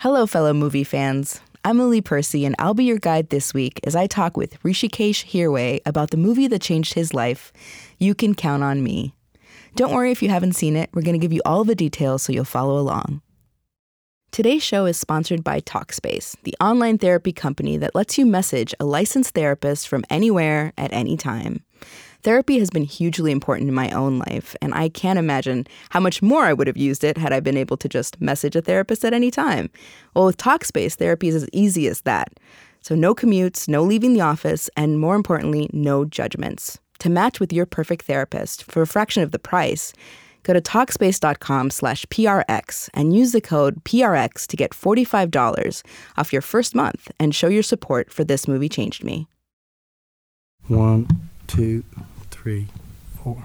Hello, fellow movie fans. I'm Lily Percy, and I'll be your guide this week as I talk with Hrishikesh Hirway about the movie that changed his life, You Can Count on Me. Don't worry if you haven't seen it. We're going to give you all the details so you'll follow along. Today's show is sponsored by Talkspace, the online therapy company that lets you message a licensed therapist from anywhere at any time. Therapy has been hugely important in my own life, and I can't imagine how much more I would have used it had I been able to just message a therapist at any time. Well, with Talkspace, therapy is as easy as that. So no commutes, no leaving the office, and more importantly, no judgments. To match with your perfect therapist for a fraction of the price, go to Talkspace.com/PRX and use the code PRX to get $45 off your first month and show your support for This Movie Changed Me. 1, 2, 3, 4.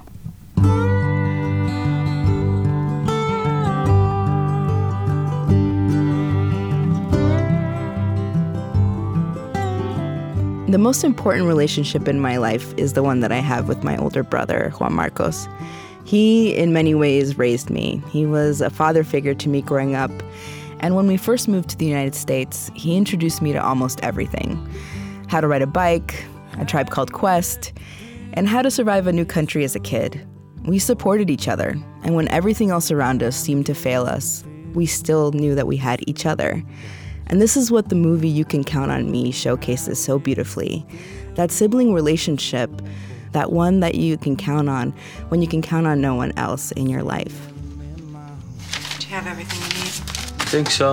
The most important relationship in my life is the one that I have with my older brother, Juan Marcos. He, in many ways, raised me. He was a father figure to me growing up. And when we first moved to the United States, he introduced me to almost everything. How to ride a bike, A Tribe Called Quest, and how to survive a new country as a kid. We supported each other, and when everything else around us seemed to fail us, we still knew that we had each other. And this is what the movie You Can Count on Me showcases so beautifully. That sibling relationship, that one that you can count on when you can count on no one else in your life. Do you have everything you need? I think so.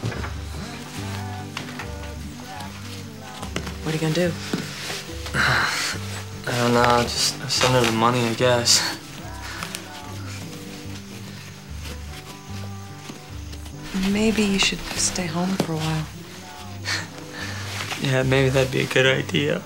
What are you gonna do? I don't know, just send her the money, I guess. Maybe you should stay home for a while. Yeah, maybe that'd be a good idea.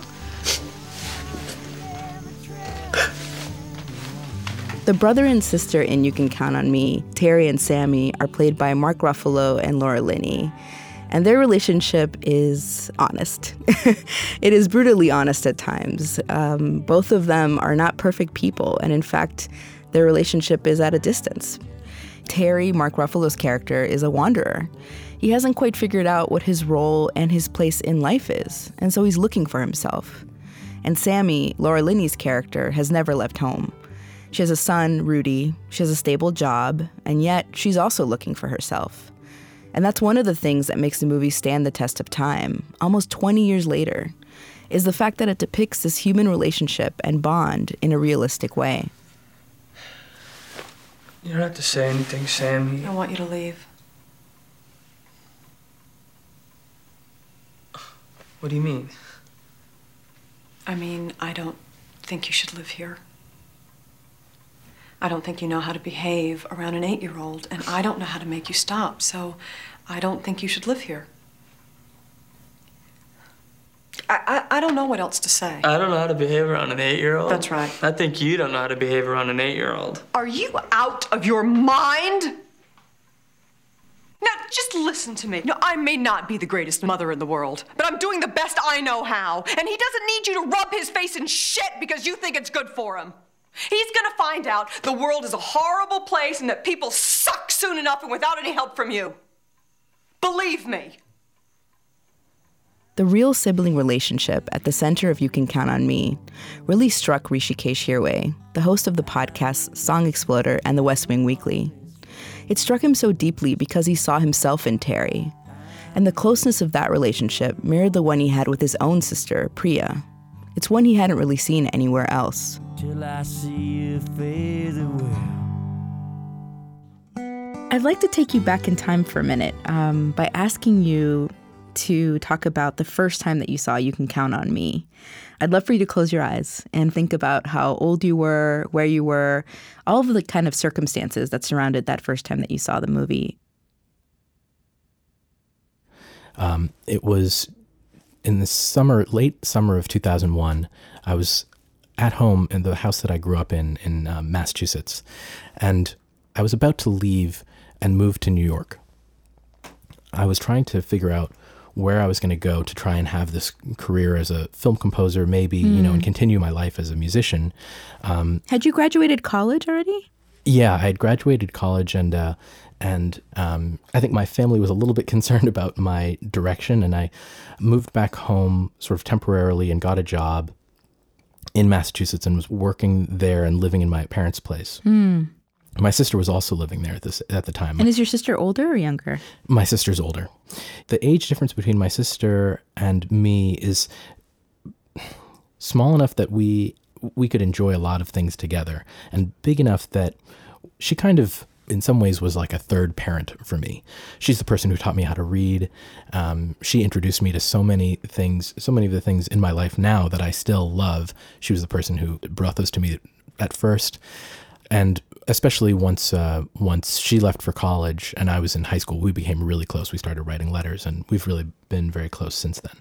The brother and sister in You Can Count on Me, Terry and Sammy, are played by Mark Ruffalo and Laura Linney. And their relationship is honest. It is brutally honest at times. Both of them are not perfect people, and in fact, their relationship is at a distance. Terry, Mark Ruffalo's character, is a wanderer. He hasn't quite figured out what his role and his place in life is, and so he's looking for himself. And Sammy, Laura Linney's character, has never left home. She has a son, Rudy, she has a stable job, and yet she's also looking for herself. And that's one of the things that makes the movie stand the test of time, almost 20 years later, is the fact that it depicts this human relationship and bond in a realistic way. You don't have to say anything, Sammy. I want you to leave. What do you mean? I mean, I don't think you should live here. I don't think you know how to behave around an 8-year-old, and I don't know how to make you stop, so I don't think you should live here. I don't know what else to say. I don't know how to behave around an 8-year-old. That's right. I think you don't know how to behave around an 8-year-old. Are you out of your mind? Now, just listen to me. No, I may not be the greatest mother in the world, but I'm doing the best I know how, and he doesn't need you to rub his face in shit because you think it's good for him. He's gonna find out the world is a horrible place and that people suck soon enough and without any help from you. Believe me. The real sibling relationship at the center of You Can Count on Me really struck Hrishikesh Hirway, the host of the podcasts Song Exploder and The West Wing Weekly. It struck him so deeply because he saw himself in Terry. And the closeness of that relationship mirrored the one he had with his own sister, Priya. It's one he hadn't really seen anywhere else. Till I see you fade away. I'd like to take you back in time for a minute by asking you to talk about the first time that you saw You Can Count on Me. I'd love for you to close your eyes and think about how old you were, where you were, all of the kind of circumstances that surrounded that first time that you saw the movie. It was in the late summer of 2001. I was at home in the house that I grew up in Massachusetts, and I was about to leave and move to New York. I was trying to figure out where I was going to go to try and have this career as a film composer, maybe, and continue my life as a musician. Had you graduated college already? Yeah, I had graduated college, and I think my family was a little bit concerned about my direction, and I moved back home sort of temporarily and got a job in Massachusetts and was working there and living in my parents' place. My sister was also living there at the time. And is your sister older or younger? My sister's older. The age difference between my sister and me is small enough that we could enjoy a lot of things together, and big enough that she kind of, in some ways, was like a third parent for me. She's the person who taught me how to read. She introduced me to so many of the things in my life now that I still love. She was the person who brought those to me at first. And especially once she left for college and I was in high school, we became really close. We started writing letters, and we've really been very close since then.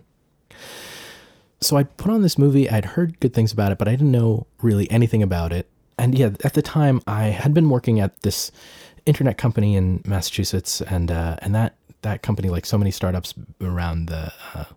So I put on this movie. I'd heard good things about it, but I didn't know really anything about it. And yeah, at the time I had been working at this internet company in Massachusetts, and that company, like so many startups around the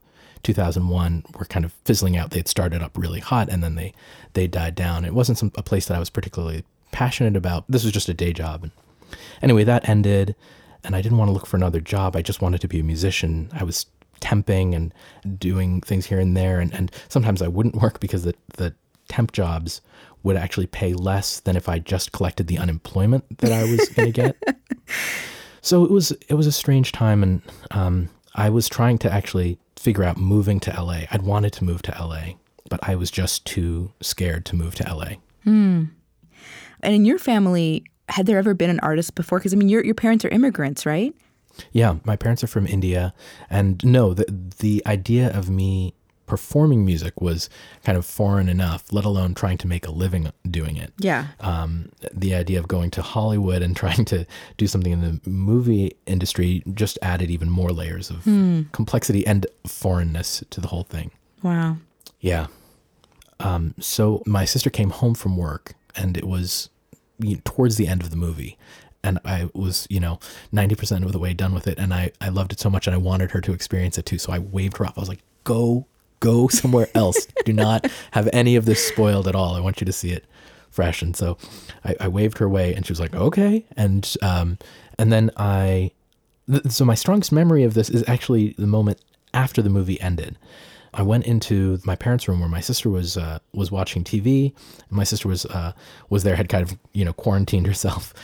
2001, were kind of fizzling out. They'd started up really hot, and then they died down. It wasn't a place that I was particularly passionate about. This was just a day job. And anyway, that ended, and I didn't want to look for another job. I just wanted to be a musician. I was temping and doing things here and there, and sometimes I wouldn't work because the temp jobs would actually pay less than if I just collected the unemployment that I was going to get. So it was a strange time, and I was trying to actually figure out moving to LA. I'd wanted to move to LA, but I was just too scared to move to LA. And in your family, had there ever been an artist before? Because, I mean, your parents are immigrants, right? Yeah, my parents are from India, and no, the idea of me performing music was kind of foreign enough, let alone trying to make a living doing it. Yeah. The idea of going to Hollywood and trying to do something in the movie industry just added even more layers of complexity and foreignness to the whole thing. Wow. Yeah. So my sister came home from work, and it was towards the end of the movie. And I was, 90% of the way done with it. And I loved it so much, and I wanted her to experience it too. So I waved her off. I was like, go somewhere else. Do not have any of this spoiled at all. I want you to see it fresh. And so I waved her away, and she was like, okay. And then so my strongest memory of this is actually the moment after the movie ended. I went into my parents' room where my sister was watching TV. And my sister was there, had kind of quarantined herself,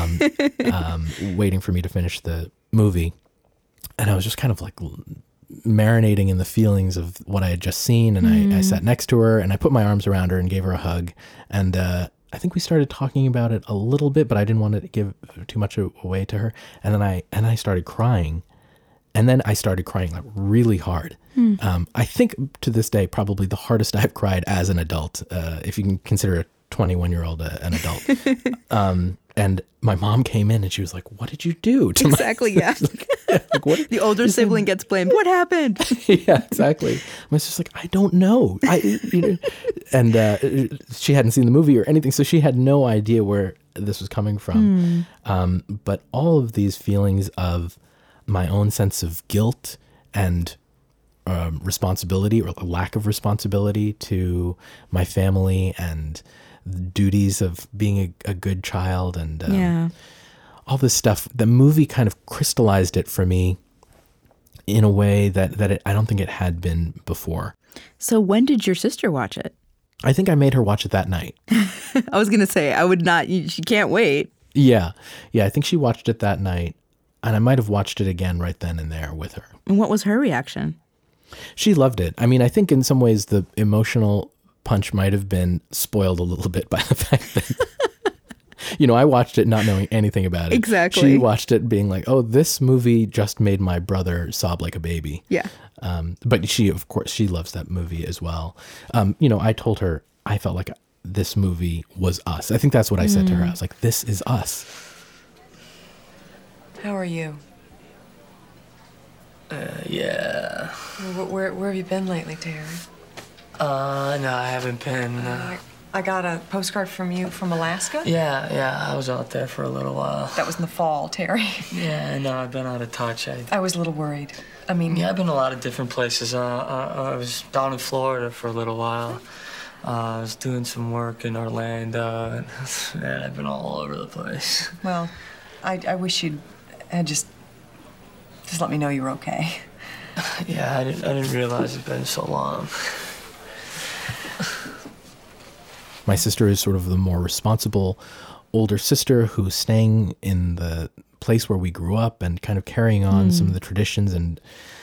waiting for me to finish the movie. And I was just kind of like marinating in the feelings of what I had just seen. And I sat next to her, and I put my arms around her and gave her a hug. And I think we started talking about it a little bit, but I didn't want to give too much away to her. And then I started crying. And then I started crying like really hard. I think to this day, probably the hardest I've cried as an adult, if you can consider a 21-year-old an adult. And my mom came in, and she was like, "What did you do?" Exactly, yeah. Like, what? The older sibling gets blamed. What happened? Yeah, exactly. I was just like, I don't know. And she hadn't seen the movie or anything, so she had no idea where this was coming from. But all of these feelings of my own sense of guilt and responsibility, or lack of responsibility to my family, and the duties of being a good child, and all this stuff. The movie kind of crystallized it for me in a way that I don't think it had been before. So when did your sister watch it? I think I made her watch it that night. I was going to say, I would not, she can't wait. Yeah, I think she watched it that night, and I might have watched it again right then and there with her. And what was her reaction? She loved it. I mean, I think in some ways the emotional punch might have been spoiled a little bit by the fact that, I watched it not knowing anything about it. Exactly. She watched it being like, oh, this movie just made my brother sob like a baby. Yeah. But she loves that movie as well. I told her I felt like this movie was us. I think that's what I said to her. I was like, this is us. How are you? Yeah. Where have you been lately, Terry? No, I haven't been. I got a postcard from you from Alaska. Yeah, I was out there for a little while. That was in the fall, Terry. Yeah, no, I've been out of touch. I was a little worried. I mean... Yeah, I've been a lot of different places. I was down in Florida for a little while. I was doing some work in Orlando, and man, I've been all over the place. Well, I wish you'd just let me know you were okay. Yeah, I didn't realize it's been so long. My sister is sort of the more responsible older sister who's staying in the place where we grew up and kind of carrying on some of the traditions and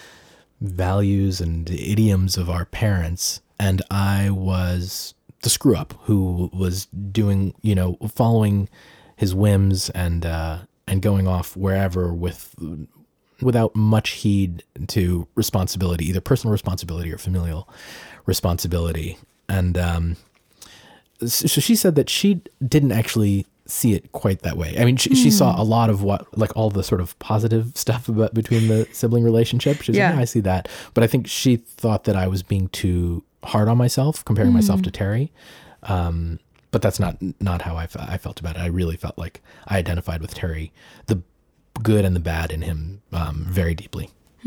values and idioms of our parents. And I was the screw up who was doing, following his whims and going off wherever without much heed to responsibility, either personal responsibility or familial responsibility. And so she said that she didn't actually see it quite that way. I mean, she saw a lot of all the sort of positive stuff between the sibling relationship. She's like, yeah, I see that. But I think she thought that I was being too hard on myself, comparing myself to Terry. But that's not how I felt about it. I really felt like I identified with Terry, the good and the bad in him, very deeply.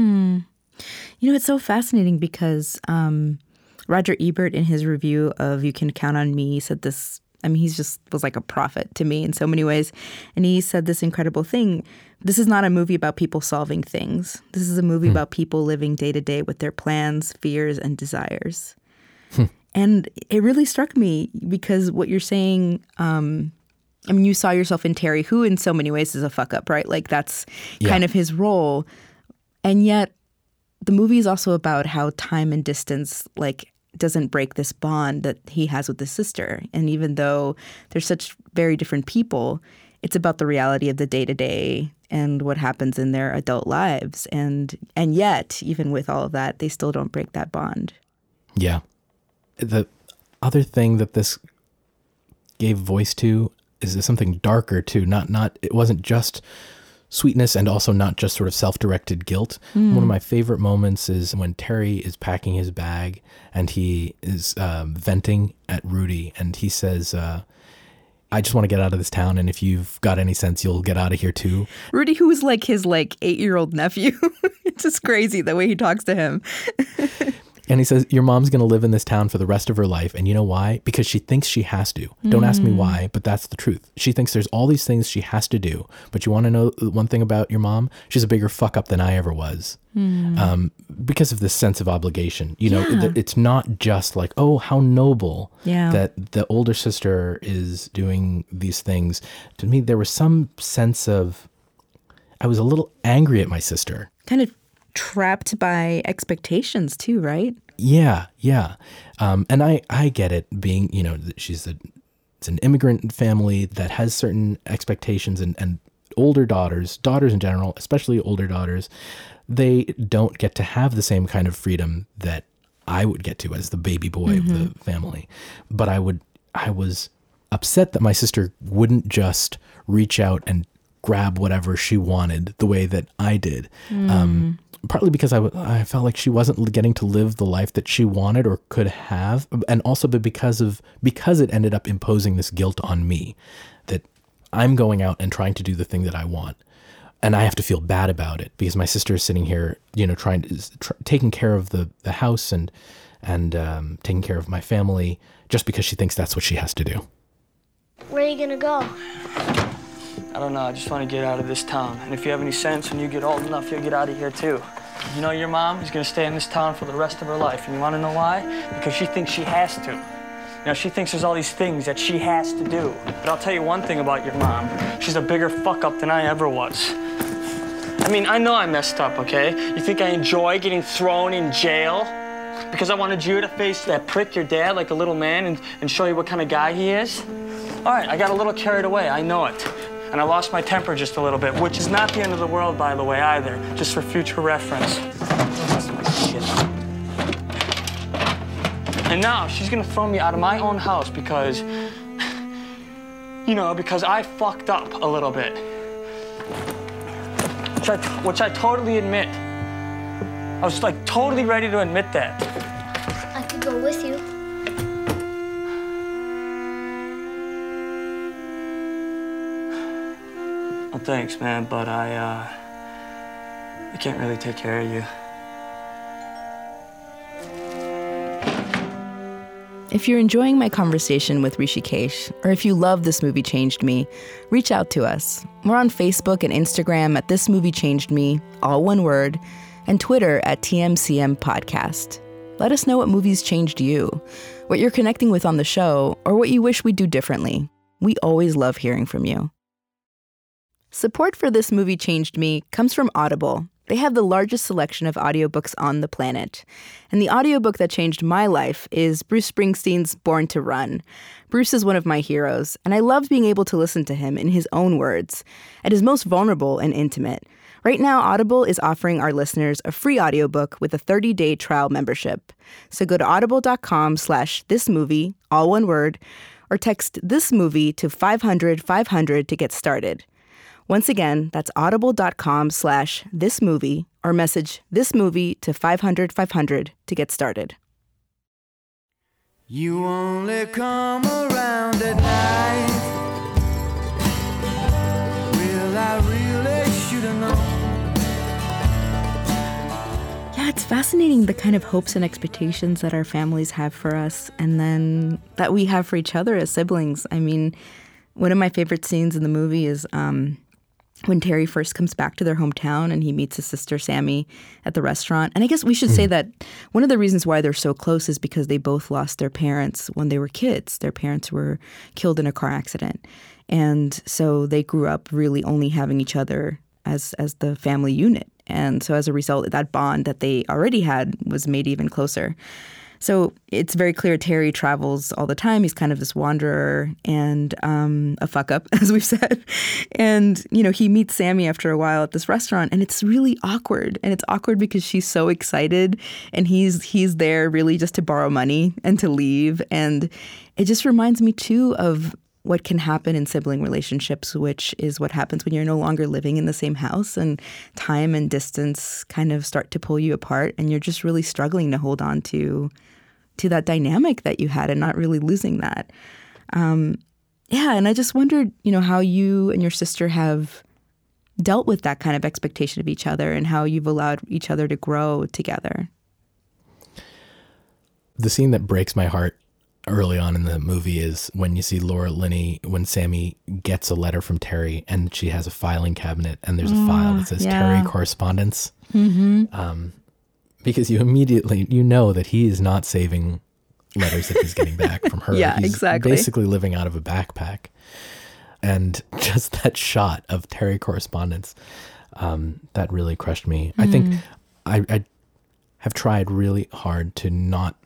It's so fascinating because Roger Ebert, in his review of You Can Count on Me, said this. I mean, he's just was like a prophet to me in so many ways. And he said this incredible thing. This is not a movie about people solving things. This is a movie about people living day to day with their plans, fears, and desires. And it really struck me because what you're saying, you saw yourself in Terry, who in so many ways is a fuck up, right? Like that's kind of his role. And yet the movie is also about how time and distance, doesn't break this bond that he has with his sister. And even though they're such very different people, it's about the reality of the day-to-day and what happens in their adult lives. And yet, even with all of that, they still don't break that bond. Yeah. The other thing that this gave voice to is something darker too. It wasn't just sweetness and also not just sort of self-directed guilt. One of my favorite moments is when Terry is packing his bag and he is venting at Rudy, and he says, I just want to get out of this town, and if you've got any sense, you'll get out of here too. Rudy, who is like his 8-year-old nephew. It's just crazy the way he talks to him. And he says, your mom's going to live in this town for the rest of her life. And you know why? Because she thinks she has to. Don't ask me why, but that's the truth. She thinks there's all these things she has to do. But you want to know one thing about your mom? She's a bigger fuck up than I ever was. Because of this sense of obligation. It's not just like, oh, how noble that the older sister is doing these things. To me, there was some sense of, I was a little angry at my sister. Kind of trapped by expectations too, right? Yeah. And I get it being, it's an immigrant family that has certain expectations, and older daughters in general, especially older daughters, they don't get to have the same kind of freedom that I would get to as the baby boy of the family. But I was upset that my sister wouldn't just reach out and grab whatever she wanted the way that I did. Partly because I felt like she wasn't getting to live the life that she wanted or could have, and also because it ended up imposing this guilt on me that I'm going out and trying to do the thing that I want, and I have to feel bad about it because my sister is sitting here, taking care of the house and taking care of my family just because she thinks that's what she has to do. Where are you gonna go? I don't know, I just want to get out of this town. And if you have any sense, when you get old enough, you'll get out of here too. Your mom is going to stay in this town for the rest of her life. And you want to know why? Because she thinks she has to. She thinks there's all these things that she has to do. But I'll tell you one thing about your mom. She's a bigger fuck-up than I ever was. I know I messed up, okay? You think I enjoy getting thrown in jail? Because I wanted you to face that prick, your dad, like a little man and show you what kind of guy he is? All right, I got a little carried away, I know it. And I lost my temper just a little bit, which is not the end of the world, by the way, either. Just for future reference. Shit. And now she's gonna throw me out of my own house because I fucked up a little bit. Which I totally admit. I was totally ready to admit that. I could go with you. Well, thanks, man, but I can't really take care of you. If you're enjoying my conversation with Rishikesh, or if you love This Movie Changed Me, reach out to us. We're on Facebook and Instagram at This Movie Changed Me, all one word, and Twitter at TMCM Podcast. Let us know what movies changed you, what you're connecting with on the show, or what you wish we'd do differently. We always love hearing from you. Support for This Movie Changed Me comes from Audible. They have the largest selection of audiobooks on the planet. And the audiobook that changed my life is Bruce Springsteen's Born to Run. Bruce is one of my heroes, and I love being able to listen to him in his own words, at his most vulnerable and intimate. Right now, Audible is offering our listeners a free audiobook with a 30-day trial membership. So go to audible.com/thismovie, all one word, or text this movie to 500-500 to get started. Once again, that's audible.com/thismovie, or message this movie to 500-500 to get started. You only come around at night. Well, I really should have known. Yeah, it's fascinating the kind of hopes and expectations that our families have for us, and then that we have for each other as siblings. I mean, one of my favorite scenes in the movie is when Terry first comes back to their hometown and he meets his sister Sammy at the restaurant. And I guess we should say that one of the reasons why they're so close is because they both lost their parents when they were kids. Their parents were killed in a car accident. And so they grew up really only having each other as the family unit. And so as a result, that bond that they already had was made even closer. So it's very clear Terry travels all the time. He's kind of this wanderer and a fuck up, as we've said. And, you know, he meets Sammy after a while at this restaurant, and it's really awkward. And it's awkward because she's so excited, and he's there really just to borrow money and to leave. And it just reminds me, too, of what can happen in sibling relationships, which is what happens when you're no longer living in the same house and time and distance kind of start to pull you apart, and you're just really struggling to hold on to that dynamic that you had and not really losing that. And I just wondered, you know, how you and your sister have dealt with that kind of expectation of each other and how you've allowed each other to grow together. The scene that breaks my heart early on in the movie is when you see Laura Linney, when Sammy gets a letter from Terry and she has a filing cabinet and there's a file that says Terry correspondence. Mm-hmm. Because you immediately, you know that he is not saving letters that he's getting back from her. Yeah, he's exactly. Basically living out of a backpack. And just that shot of Terry correspondence, that really crushed me. I think I have tried really hard to not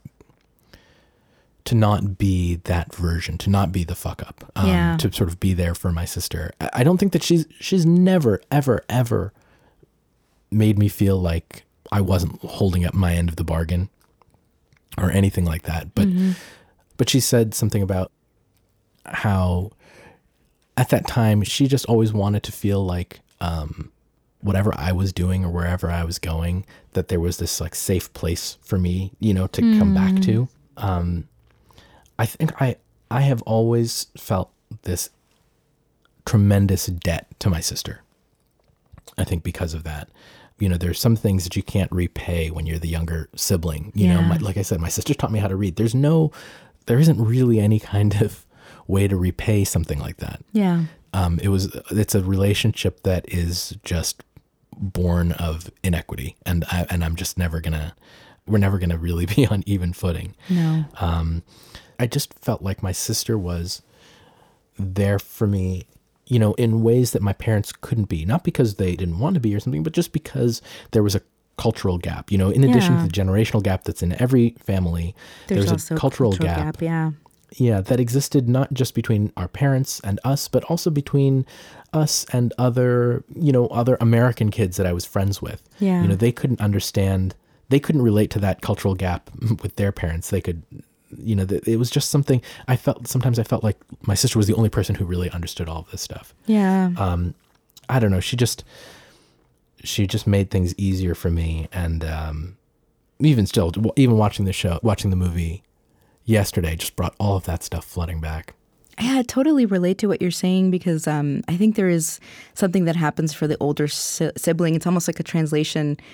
be that version, to not be the fuck up, to sort of be there for my sister. I don't think that she's never, ever, ever made me feel like I wasn't holding up my end of the bargain or anything like that. But she said something about how at that time she just always wanted to feel like whatever I was doing or wherever I was going, that there was this like safe place for me, you know, to come back to. I think I have always felt this tremendous debt to my sister. I think because of that. You know, there's some things that you can't repay when you're the younger sibling. You know, like I said, my sister taught me how to read. There isn't really any kind of way to repay something like that. Yeah. It's a relationship that is just born of inequity, and I'm just we're never gonna really be on even footing. No. I just felt like my sister was there for me, you know, in ways that my parents couldn't be, not because they didn't want to be or something, but just because there was a cultural gap, you know, in addition to the generational gap that's in every family, there's a cultural gap. Yeah, that existed not just between our parents and us, but also between us and other American kids that I was friends with. Yeah. You know, they couldn't relate to that cultural gap with their parents. They could, you know, it was just something sometimes I felt like my sister was the only person who really understood all of this stuff. Yeah. I don't know. She just made things easier for me. And even watching the movie yesterday just brought all of that stuff flooding back. Yeah, I totally relate to what you're saying because I think there is something that happens for the older sibling. It's almost like a translation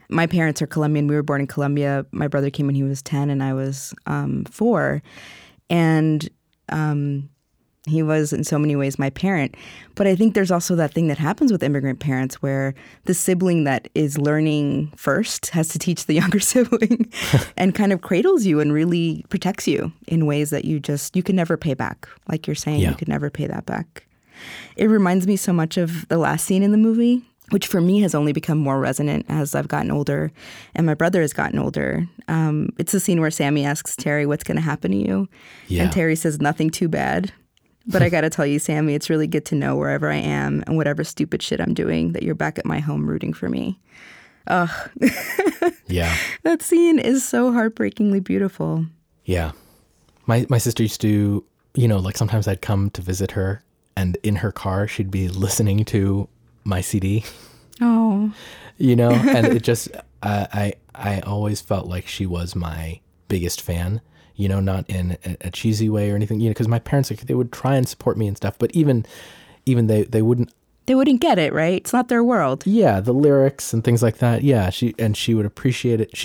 My parents are Colombian. We were born in Colombia. My brother came when he was 10 and I was 4. And he was in so many ways my parent. But I think there's also that thing that happens with immigrant parents where the sibling that is learning first has to teach the younger sibling and kind of cradles you and really protects you in ways that you can never pay back. Like you're saying, You could never pay that back. It reminds me so much of the last scene in the movie, which for me has only become more resonant as I've gotten older and my brother has gotten older. It's the scene where Sammy asks Terry, what's going to happen to you? Yeah. And Terry says, nothing too bad. But I got to tell you, Sammy, it's really good to know wherever I am and whatever stupid shit I'm doing that you're back at my home rooting for me. Ugh. Yeah. That scene is so heartbreakingly beautiful. Yeah. My sister used to, like sometimes I'd come to visit her and in her car, she'd be listening to my CD. Oh. And it just, I always felt like she was my biggest fan. Not in a cheesy way or anything, because my parents, they would try and support me and stuff, but even they wouldn't. They wouldn't get it, right? It's not their world. Yeah, the lyrics and things like that. Yeah, she would appreciate it.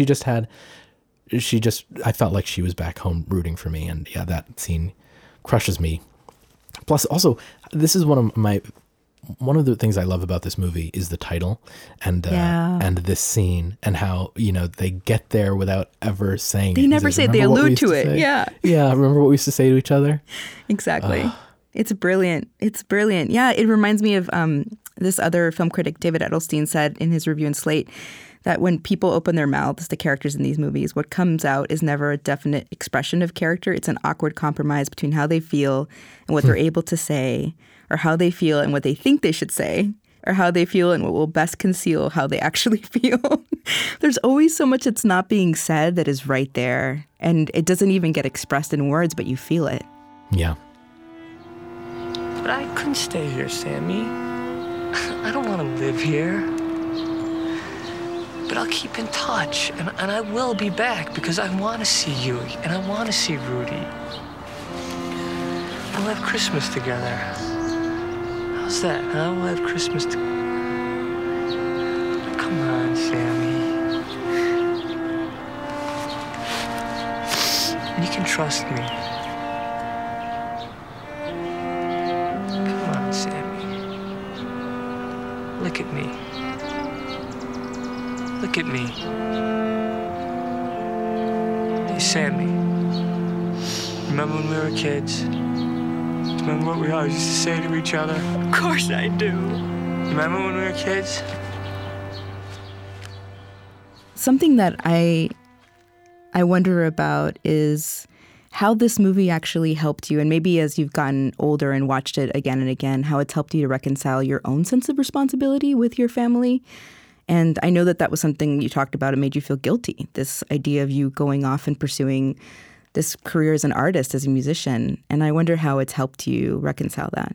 I felt like she was back home rooting for me, and yeah, that scene crushes me. Plus, also, this is one of the things I love about this movie is the title and this scene and how, they get there without ever saying They never say, they allude to it. Yeah. Yeah. Remember what we used to say to each other? Exactly. It's brilliant. It's brilliant. Yeah. It reminds me of this other film critic, David Edelstein, said in his review in Slate that when people open their mouths to characters in these movies, what comes out is never a definite expression of character. It's an awkward compromise between how they feel and what they're able to say, or how they feel and what they think they should say, or how they feel and what will best conceal how they actually feel. There's always so much that's not being said that is right there, and it doesn't even get expressed in words, but you feel it. Yeah. But I couldn't stay here, Sammy. I don't want to live here. But I'll keep in touch, and I will be back because I want to see you, and I want to see Rudy. We'll have Christmas together. How's that, huh? We'll have Christmas together. Come on, Sammy. You can trust me. Come on, Sammy. Look at me. Look at me. Hey, Sammy. Remember when we were kids? Remember what we always used to say to each other? Of course I do. Remember when we were kids? Something that I wonder about is how this movie actually helped you, and maybe as you've gotten older and watched it again and again, how it's helped you to reconcile your own sense of responsibility with your family. And I know that was something you talked about. It made you feel guilty, this idea of you going off and pursuing this career as an artist, as a musician. And I wonder how it's helped you reconcile that.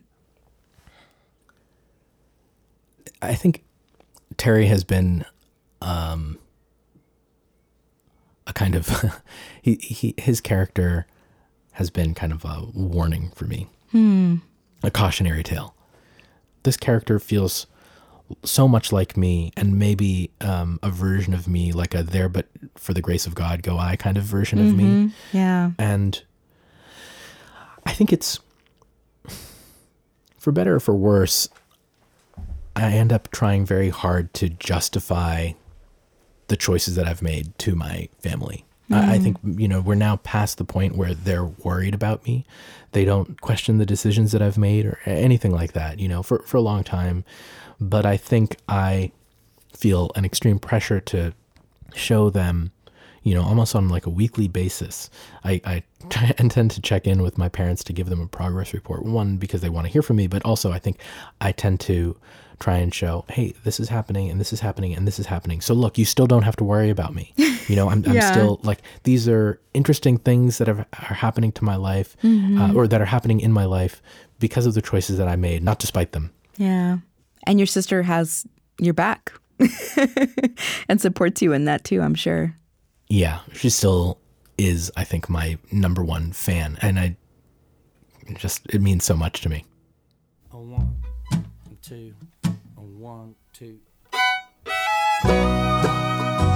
I think Terry has been a kind of, his character has been kind of a warning for me, a cautionary tale. This character feels so much like me, and maybe a version of me, like a there but for the grace of God go I kind of version of me. Yeah. And I think it's, for better or for worse, I end up trying very hard to justify the choices that I've made to my family. I think, we're now past the point where they're worried about me. They don't question the decisions that I've made or anything like that, for a long time. But I think I feel an extreme pressure to show them, almost on like a weekly basis. I tend to check in with my parents to give them a progress report. One, because they want to hear from me, but also I think I tend to try and show, hey, this is happening and this is happening and this is happening. So look, you still don't have to worry about me. I'm still like, these are interesting things that are happening to my life or that are happening in my life because of the choices that I made, not despite them. Yeah. And your sister has your back and supports you in that too, I'm sure. Yeah, she still is, I think, my number one fan. And it means so much to me. A 1, 2, a 1, 2.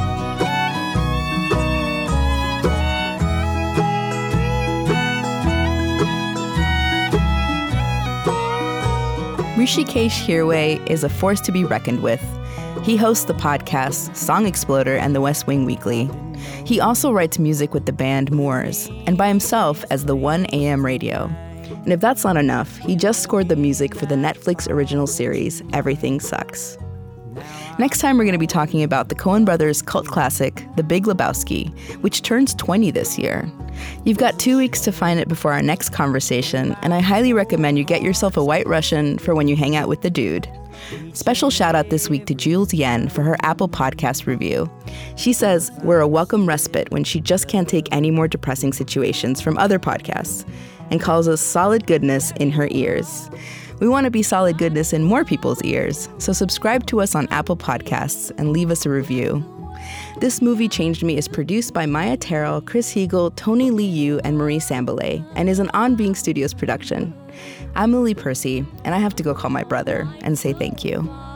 Hrishikesh Hirway is a force to be reckoned with. He hosts the podcasts Song Exploder and The West Wing Weekly. He also writes music with the band Moors, and by himself as the 1 AM Radio. And if that's not enough, he just scored the music for the Netflix original series, Everything Sucks. Next time, we're going to be talking about the Coen brothers' cult classic, The Big Lebowski, which turns 20 this year. You've got 2 weeks to find it before our next conversation, and I highly recommend you get yourself a White Russian for when you hang out with the dude. Special shout out this week to Jules Yen for her Apple Podcast review. She says we're a welcome respite when she just can't take any more depressing situations from other podcasts, and calls us solid goodness in her ears. We want to be solid goodness in more people's ears, so subscribe to us on Apple Podcasts and leave us a review. This Movie Changed Me is produced by Maya Terrell, Chris Heagle, Tony Lee Yu, and Marie Sambalay, and is an On Being Studios production. I'm Lily Percy, and I have to go call my brother and say thank you.